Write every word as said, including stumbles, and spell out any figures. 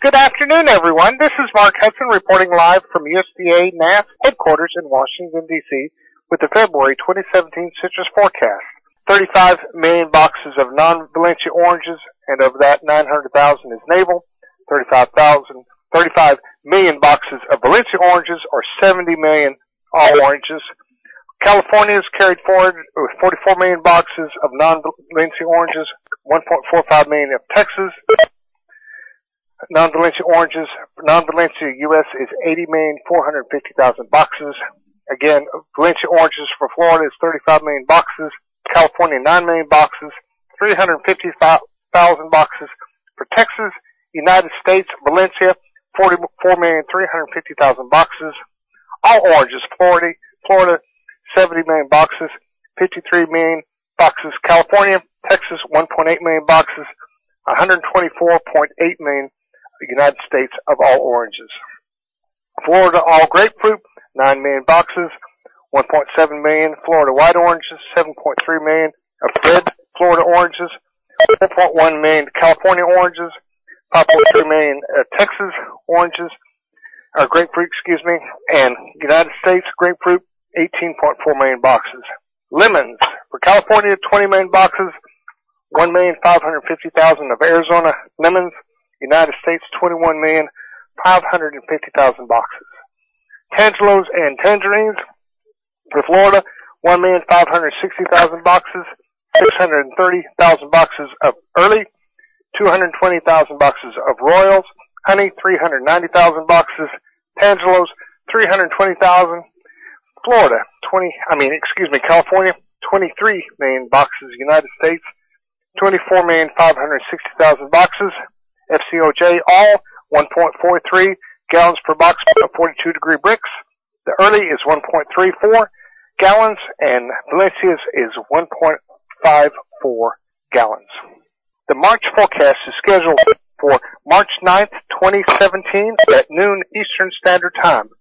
Good afternoon, everyone. This is Mark Hudson reporting live from U S D A N A S headquarters in Washington, D C with the February twenty seventeen citrus forecast. thirty-five million boxes of non-Valencia oranges, and of that nine hundred thousand is navel. thirty-five thousand, thirty-five million boxes of Valencia oranges, or seventy million all oranges. California is carried forward with forty-four million boxes of non-Valencia oranges, one point four five million of Texas. Non-Valencia oranges, non-Valencia U S is eighty million four hundred fifty thousand boxes. Again, Valencia oranges for Florida is thirty-five million boxes. California, nine million boxes. three hundred fifty thousand boxes for Texas. United States, Valencia, forty-four million three hundred fifty thousand boxes. All oranges, Florida, Florida, seventy million boxes. fifty-three million boxes. California, Texas, one point eight million boxes. one hundred twenty-four point eight million United States of all oranges. Florida all grapefruit, nine million boxes, one point seven million Florida white oranges, seven point three million of red Florida oranges, four point one million California oranges, five point three million uh, Texas oranges, or grapefruit, excuse me, and United States grapefruit, eighteen point four million boxes. Lemons, for California, twenty million boxes, one million five hundred fifty thousand of Arizona lemons. United States, twenty-one million five hundred fifty thousand boxes. Tangelos and tangerines, for Florida, one million five hundred sixty thousand boxes, six hundred thirty thousand boxes of early, two hundred twenty thousand boxes of royals. Honey, three hundred ninety thousand boxes. Tangelos, three hundred twenty thousand. Florida, twenty, I mean, excuse me, California, twenty-three million boxes. United States, twenty-four million five hundred sixty thousand boxes. F C O J, all one point four three gallons per box of forty-two degree bricks. The early is one point three four gallons, and Valencia's is one point five four gallons. The March forecast is scheduled for March ninth, twenty seventeen at noon Eastern Standard Time.